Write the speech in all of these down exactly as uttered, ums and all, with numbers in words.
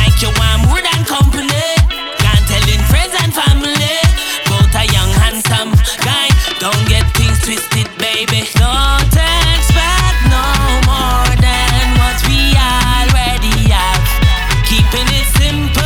like you want more than company. Can't tell in friends and family. Both a young handsome guy. Don't get things twisted, baby. Don't expect no more than what we already have. Keeping it simple.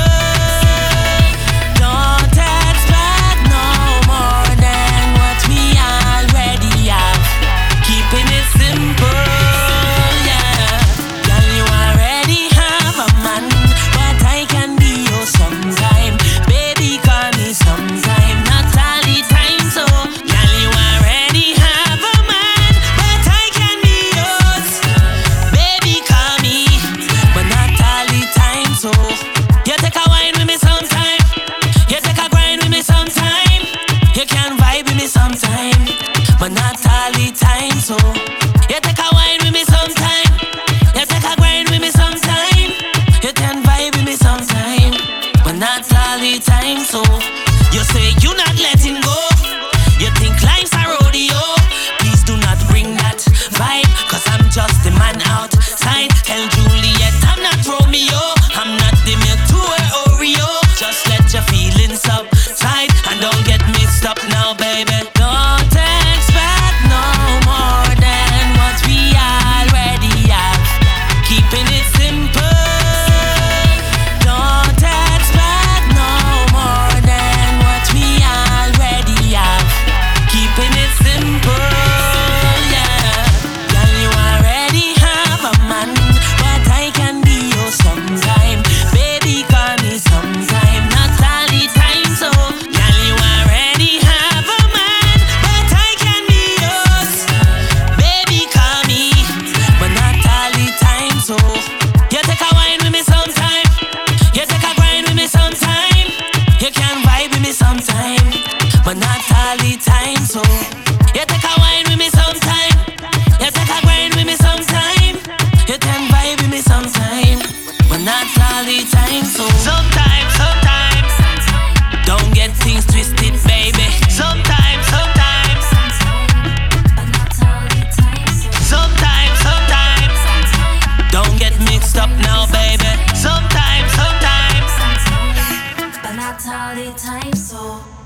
Don't expect no more than what we already have. Keeping it simple, yeah. Girl, you already have a man, but I can be yours sometime. Baby, call me sometime, not all the time. So, girl, you already have a man, but I can be yours. Baby, call me, but not all the time. So, you take a wine with me sometime. You take a grind with me sometime. You can vibe with me sometime, but not all the time. So, you take a wine with me sometime. You take a grind with me sometime. You can vibe with me sometime, but not all the time. So, you say you not letting go. You think life's a rodeo. Please do not bring that vibe, cause I'm just the man outside. Tell Juliet I'm not Romeo. I'm not the milk to her Oreo. Just let your feelings subside and don't get mixed up now, baby. Don't expect no more than what we already have. Keeping it simple. Don't expect no more than what we already have. Keeping it simple, yeah. Girl, you already have a man, but I can be yours sometime. Baby, call me sometime, not all the time. So, girl, you already have a man, but I can be yours. Baby, call me, but not all the time. So, you take a wine with me sometime. You take a grind with me sometime. You can vibe with me sometime, but not all the time. So, you take a wine with me sometime. You take a grind with me sometime. You can vibe with me sometime, but not all the time. So, sometimes, sometimes, don't get things twisted, baby. Sometimes, sometimes, sometimes, sometimes, don't get mixed up now, baby. Sometimes, sometimes, but not all the time. So